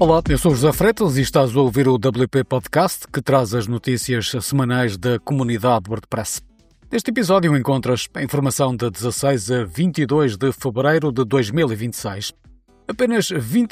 Olá, eu sou José Freitas e estás a ouvir o WP Podcast, que traz as notícias semanais da comunidade WordPress. Neste episódio encontras a informação de 16 a 22 de fevereiro de 2026. Apenas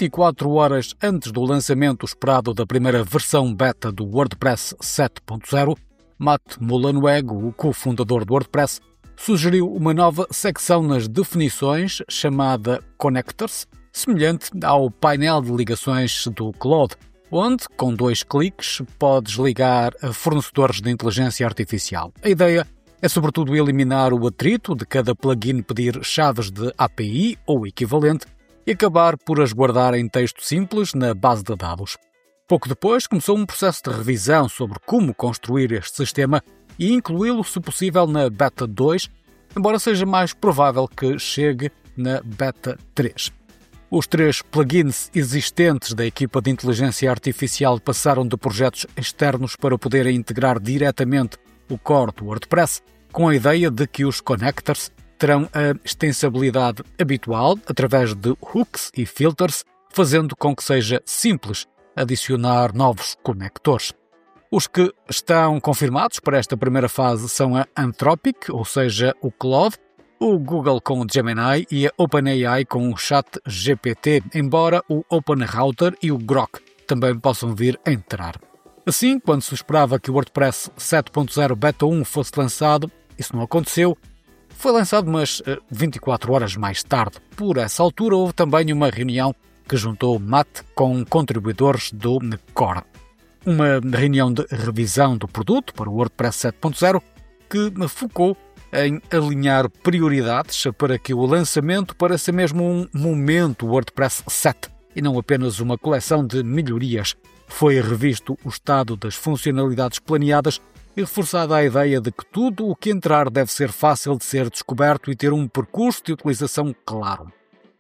24 horas antes do lançamento esperado da primeira versão beta do WordPress 7.0, Matt Mullenweg, o cofundador do WordPress, sugeriu uma nova secção nas definições chamada Connectors, semelhante ao painel de ligações do Claude, onde, com 2 cliques, podes ligar a fornecedores de inteligência artificial. A ideia é, sobretudo, eliminar o atrito de cada plugin pedir chaves de API ou equivalente e acabar por as guardar em texto simples na base de dados. Pouco depois, começou um processo de revisão sobre como construir este sistema e incluí-lo, se possível, na Beta 2, embora seja mais provável que chegue na Beta 3. Os 3 plugins existentes da equipa de inteligência artificial passaram de projetos externos para poderem integrar diretamente o core do WordPress, com a ideia de que os connectors terão a extensibilidade habitual através de hooks e filters, fazendo com que seja simples adicionar novos conectores. Os que estão confirmados para esta primeira fase são a Anthropic, ou seja, o Claude, o Google com o Gemini e a OpenAI com o ChatGPT, embora o OpenRouter e o Grok também possam vir a entrar. Assim, quando se esperava que o WordPress 7.0 Beta 1 fosse lançado, isso não aconteceu. Foi lançado, mas 24 horas mais tarde. Por essa altura, houve também uma reunião que juntou Matt com contribuidores do Core. Uma reunião de revisão do produto para o WordPress 7.0 que focou em alinhar prioridades para que o lançamento pareça mesmo um momento WordPress 7 e não apenas uma coleção de melhorias. Foi revisto o estado das funcionalidades planeadas e reforçada a ideia de que tudo o que entrar deve ser fácil de ser descoberto e ter um percurso de utilização claro.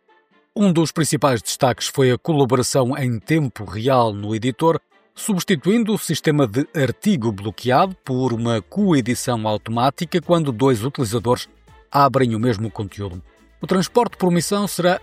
Um dos principais destaques foi a colaboração em tempo real no editor, substituindo o sistema de artigo bloqueado por uma coedição automática quando 2 utilizadores abrem o mesmo conteúdo. O transporte por omissão será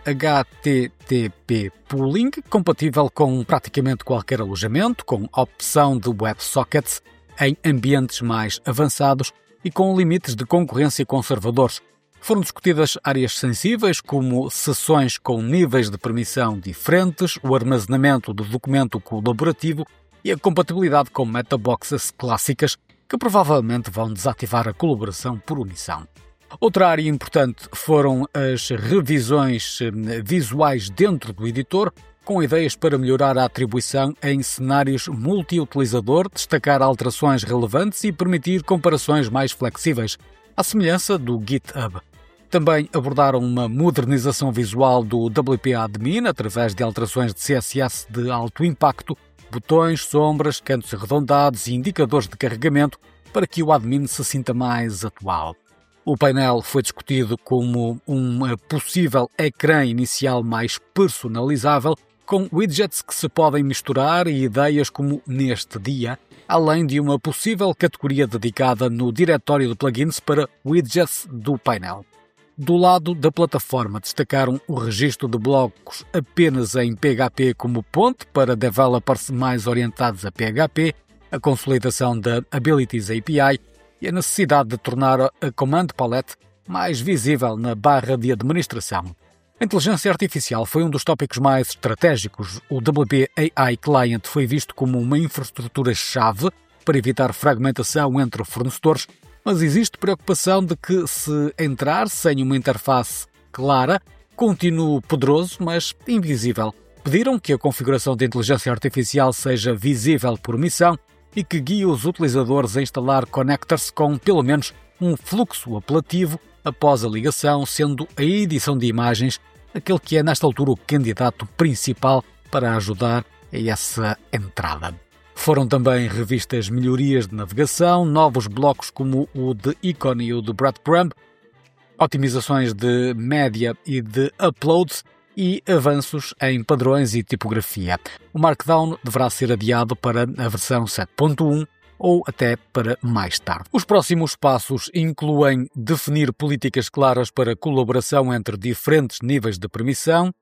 HTTP pooling, compatível com praticamente qualquer alojamento, com opção de WebSockets em ambientes mais avançados e com limites de concorrência conservadores. Foram discutidas áreas sensíveis como sessões com níveis de permissão diferentes, o armazenamento do documento colaborativo e a compatibilidade com metaboxes clássicas que provavelmente vão desativar a colaboração por omissão. Outra área importante foram as revisões visuais dentro do editor, com ideias para melhorar a atribuição em cenários multi-utilizador, destacar alterações relevantes e permitir comparações mais flexíveis, à semelhança do GitHub. Também abordaram uma modernização visual do WP Admin através de alterações de CSS de alto impacto, botões, sombras, cantos arredondados e indicadores de carregamento para que o admin se sinta mais atual. O painel foi discutido como um possível ecrã inicial mais personalizável, com widgets que se podem misturar e ideias como neste dia, além de uma possível categoria dedicada no diretório de plugins para widgets do painel. Do lado da plataforma destacaram o registro de blocos apenas em PHP como ponte para developers mais orientados a PHP, a consolidação da Abilities API e a necessidade de tornar a Command Palette mais visível na barra de administração. A inteligência artificial foi um dos tópicos mais estratégicos. O WP AI Client foi visto como uma infraestrutura-chave para evitar fragmentação entre fornecedores, mas existe preocupação de que, se entrar sem uma interface clara, continue poderoso, mas invisível. Pediram que a configuração de inteligência artificial seja visível por omissão e que guie os utilizadores a instalar connectors com pelo menos um fluxo apelativo após a ligação, sendo a edição de imagens aquele que é, nesta altura, o candidato principal para ajudar a essa entrada. Foram também revistas melhorias de navegação, novos blocos como o de Icon e o de Breadcrumb, otimizações de média e de uploads e avanços em padrões e tipografia. O Markdown deverá ser adiado para a versão 7.1 ou até para mais tarde. Os próximos passos incluem definir políticas claras para colaboração entre diferentes níveis de permissão,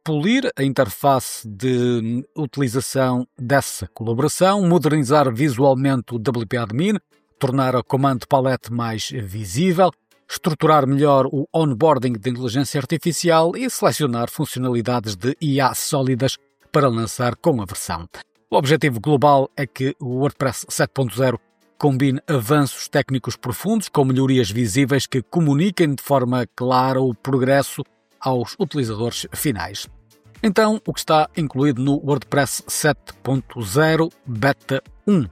polir a interface de utilização dessa colaboração, modernizar visualmente o WP Admin, tornar a Command Palette mais visível, estruturar melhor o onboarding de inteligência artificial e selecionar funcionalidades de IA sólidas para lançar com a versão. O objetivo global é que o WordPress 7.0 combine avanços técnicos profundos com melhorias visíveis que comuniquem de forma clara o progresso aos utilizadores finais. Então, o que está incluído no WordPress 7.0 Beta 1?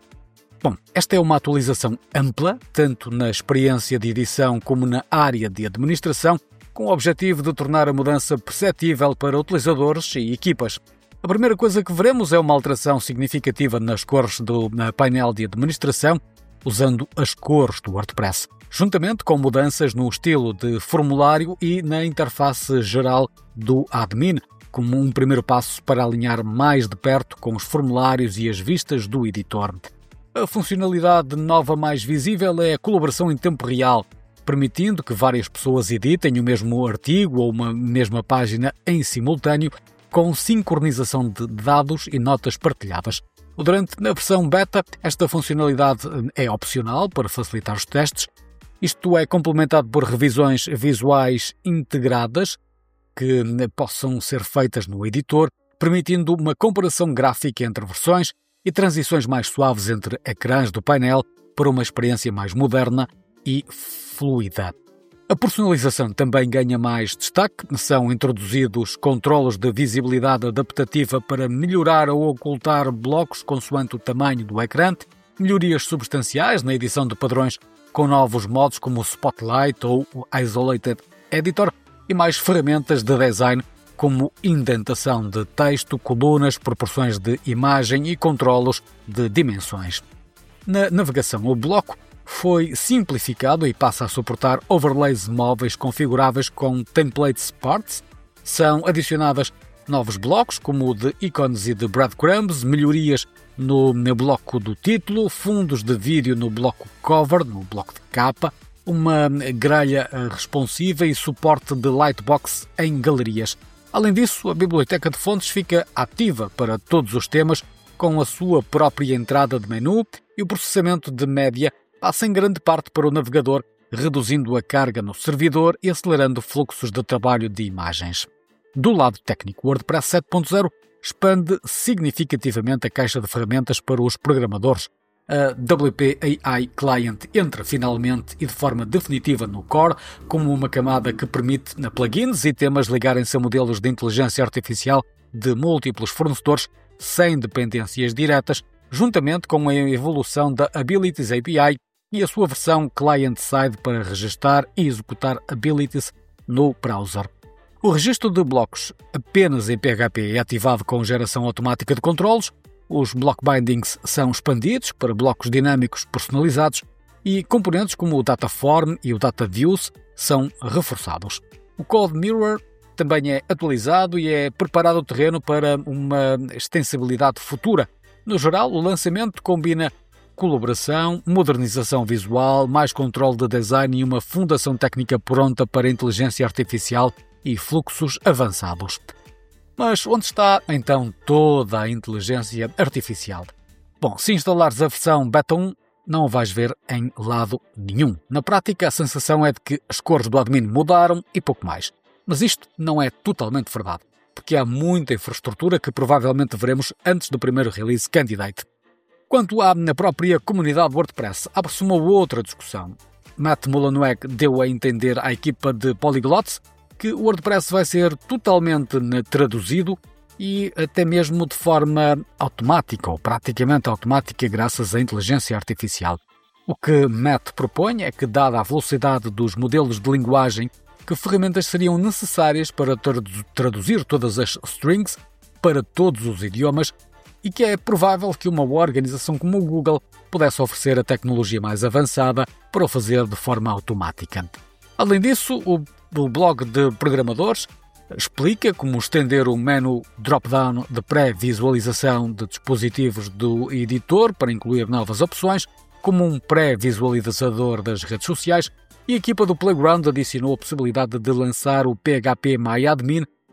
Bom, esta é uma atualização ampla, tanto na experiência de edição como na área de administração, com o objetivo de tornar a mudança perceptível para utilizadores e equipas. A primeira coisa que veremos é uma alteração significativa nas cores do painel de administração, usando as cores do WordPress, juntamente com mudanças no estilo de formulário e na interface geral do admin, como um primeiro passo para alinhar mais de perto com os formulários e as vistas do editor. A funcionalidade nova mais visível é a colaboração em tempo real, permitindo que várias pessoas editem o mesmo artigo ou uma mesma página em simultâneo, com sincronização de dados e notas partilhadas. Durante a versão beta, esta funcionalidade é opcional para facilitar os testes. Isto é complementado por revisões visuais integradas que possam ser feitas no editor, permitindo uma comparação gráfica entre versões e transições mais suaves entre ecrãs do painel para uma experiência mais moderna e fluida. A personalização também ganha mais destaque. São introduzidos controles de visibilidade adaptativa para melhorar ou ocultar blocos consoante o tamanho do ecrã, melhorias substanciais na edição de padrões com novos modos como o Spotlight ou o Isolated Editor e mais ferramentas de design como indentação de texto, colunas, proporções de imagem e controlos de dimensões. Na navegação, o bloco foi simplificado e passa a suportar overlays móveis configuráveis com templates parts. São adicionadas novos blocos, como o de ícones e de breadcrumbs, melhorias no bloco do título, fundos de vídeo no bloco cover, no bloco de capa, uma grelha responsiva e suporte de lightbox em galerias. Além disso, a biblioteca de fontes fica ativa para todos os temas, com a sua própria entrada de menu, e o processamento de média passa em grande parte para o navegador, reduzindo a carga no servidor e acelerando fluxos de trabalho de imagens. Do lado técnico, o WordPress 7.0 expande significativamente a caixa de ferramentas para os programadores. A WP AI Client entra finalmente e de forma definitiva no Core, como uma camada que permite a plugins e temas ligarem-se a modelos de inteligência artificial de múltiplos fornecedores sem dependências diretas, juntamente com a evolução da Abilities API e a sua versão client-side para registar e executar abilities no browser. O registro de blocos apenas em PHP é ativado com geração automática de controlos, os block bindings são expandidos para blocos dinâmicos personalizados e componentes como o Dataform e o DataViews são reforçados. O Code Mirror também é atualizado e é preparado o terreno para uma extensibilidade futura. No geral, o lançamento combina colaboração, modernização visual, mais controle de design e uma fundação técnica pronta para inteligência artificial e fluxos avançados. Mas onde está, então, toda a inteligência artificial? Bom, se instalares a versão Beta 1, não o vais ver em lado nenhum. Na prática, a sensação é de que as cores do admin mudaram e pouco mais. Mas isto não é totalmente verdade, porque há muita infraestrutura que provavelmente veremos antes do primeiro release candidate. Quanto à própria comunidade WordPress, abre-se uma outra discussão. Matt Mullenweg deu a entender à equipa de Polyglots que o WordPress vai ser totalmente traduzido e até mesmo de forma automática, ou praticamente automática, graças à inteligência artificial. O que Matt propõe é que, dada a velocidade dos modelos de linguagem, que ferramentas seriam necessárias para traduzir todas as strings para todos os idiomas e que é provável que uma organização como o Google pudesse oferecer a tecnologia mais avançada para o fazer de forma automática. Além disso, o blog de programadores explica como estender o menu drop-down de pré-visualização de dispositivos do editor para incluir novas opções, como um pré-visualizador das redes sociais, e a equipa do Playground adicionou a possibilidade de lançar o PHP MyAdmin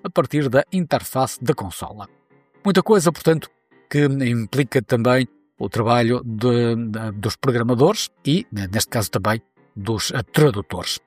a partir da interface da consola. Muita coisa, portanto, que implica também o trabalho dos programadores e, neste caso também, dos tradutores.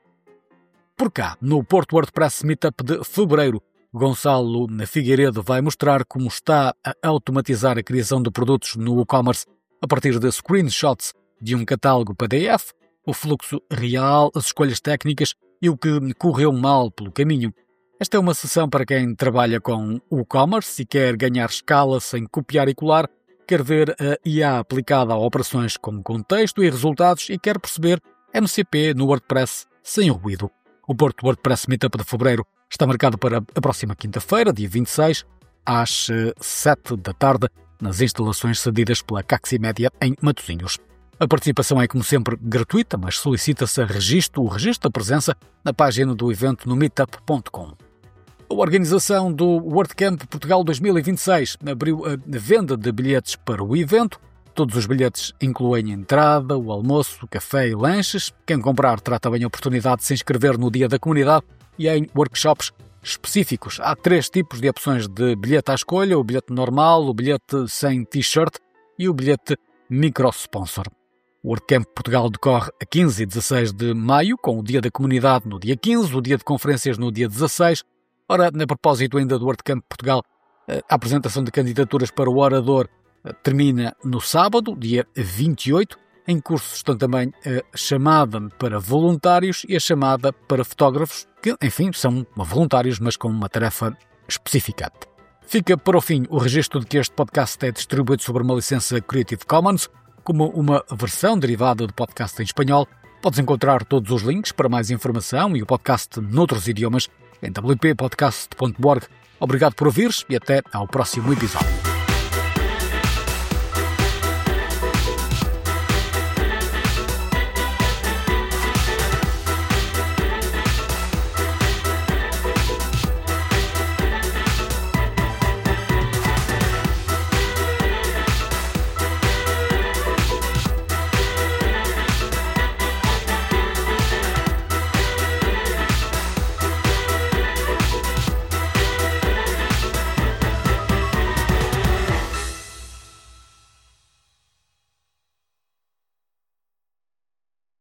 Por cá, no Porto WordPress Meetup de fevereiro, Gonçalo Figueiredo vai mostrar como está a automatizar a criação de produtos no e-commerce a partir de screenshots de um catálogo PDF, o fluxo real, as escolhas técnicas e o que correu mal pelo caminho. Esta é uma sessão para quem trabalha com e-commerce e quer ganhar escala sem copiar e colar, quer ver a IA aplicada a operações com contexto e resultados e quer perceber MCP no WordPress sem ruído. O Porto WordPress Meetup de fevereiro está marcado para a próxima quinta-feira, dia 26, às 7 da tarde, nas instalações cedidas pela Caximédia em Matosinhos. A participação é, como sempre, gratuita, mas solicita-se o registro da presença na página do evento no meetup.com. A organização do WordCamp Portugal 2026 abriu a venda de bilhetes para o evento. Todos os bilhetes incluem a entrada, o almoço, o café e lanches. Quem comprar terá também a oportunidade de se inscrever no Dia da Comunidade e em workshops específicos. Há 3 tipos de opções de bilhete à escolha: o bilhete normal, o bilhete sem t-shirt e o bilhete micro-sponsor. O WordCamp Portugal decorre a 15 e 16 de maio, com o Dia da Comunidade no dia 15, o Dia de Conferências no dia 16. Ora, a propósito ainda do WordCamp Portugal, a apresentação de candidaturas para o orador termina no sábado, dia 28. Em curso estão também a chamada para voluntários e a chamada para fotógrafos, que, enfim, são voluntários, mas com uma tarefa específica. Fica para o fim o registro de que este podcast é distribuído sob uma licença Creative Commons, como uma versão derivada do podcast em espanhol. Podes encontrar todos os links para mais informação e o podcast noutros idiomas em wppodcast.org. Obrigado por ouvires e até ao próximo episódio.